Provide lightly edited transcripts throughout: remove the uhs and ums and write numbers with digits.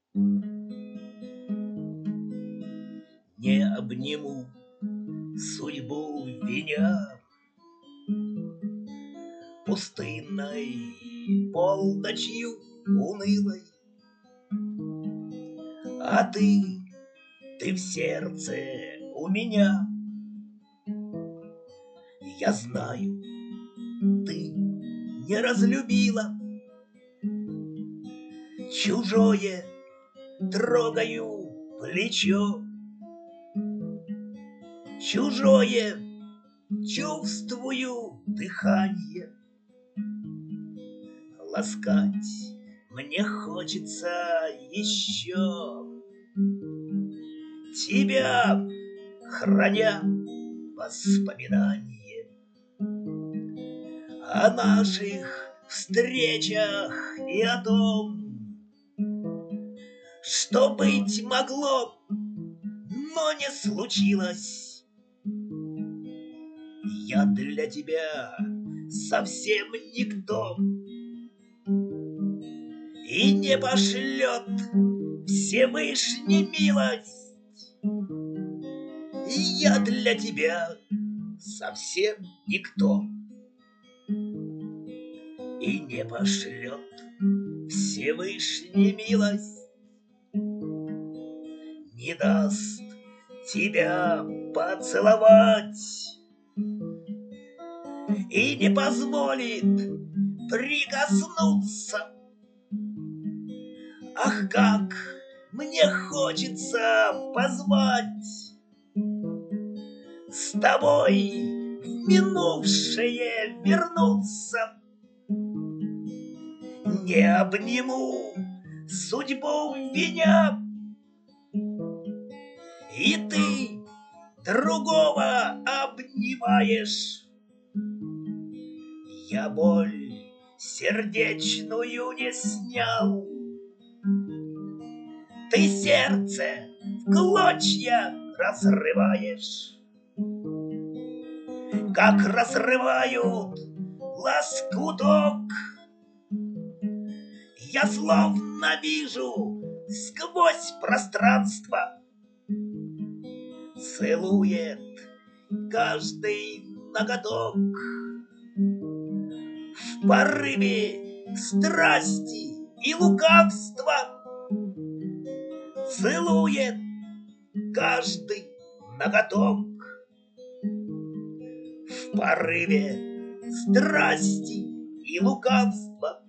Не обниму судьбу виня пустынной полночью унылой. А ты в сердце у меня. Я знаю, ты не разлюбила. Чужое трогаю плечо, чужое чувствую дыхание. Ласкать мне хочется еще тебя, храня воспоминания о наших встречах и о том, что быть могло, но не случилось. Я для тебя совсем никто, и не пошлет Всевышний милость. Я для тебя совсем никто, и не пошлет Всевышний милость. Не даст тебя поцеловать и не позволит прикоснуться. Ах, как мне хочется позвать с тобой в минувшее вернуться. Не обниму судьбу виня, и ты другого обнимаешь. Я боль сердечную не снял, ты сердце в клочья разрываешь, как разрывают лоскуток. Я словно вижу сквозь пространство, целует каждый ноготок. В порыве страсти и лукавства целует каждый ноготок. В порыве страсти и лукавства.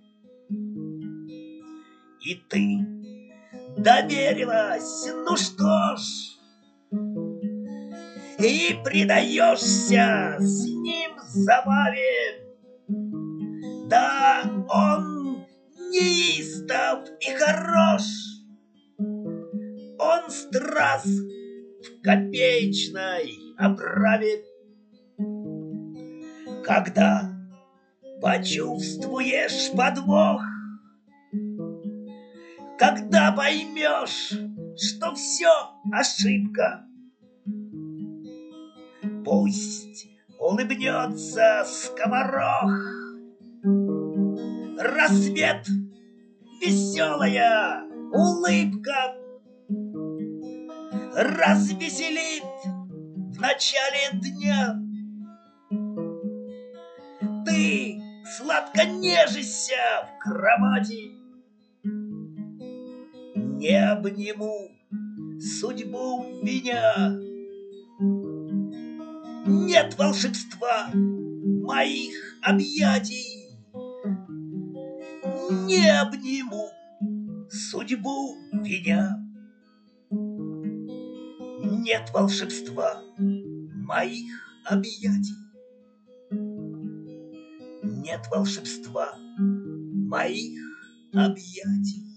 И ты доверилась, ну что ж, и предаешься с ним забаве. Да, он неистов и хорош, он страз в копеечной оправе. Когда почувствуешь подвох, когда поймешь, что все ошибка, пусть улыбнется скоморох. Рассвет, веселая улыбка развеселит в начале дня. Ты сладко нежишься в кровати. Не обниму судьбу виня. Нет волшебства моих объятий. Не обниму судьбу виня. Нет волшебства моих объятий. Нет волшебства моих объятий.